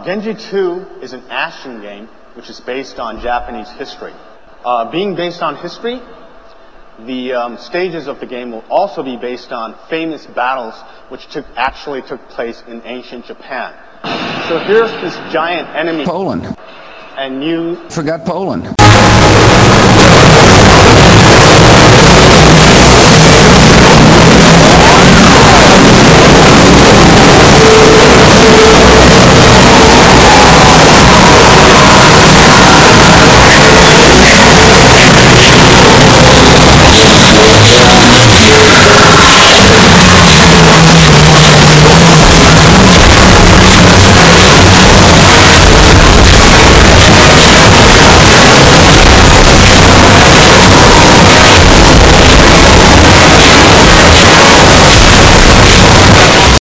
Genji 2 is an action game which is based on Japanese history. Being based on history, the stages of the game will also be based on famous battles which actually took place in ancient Japan. So here's this giant enemy. Poland. And you forgot Poland.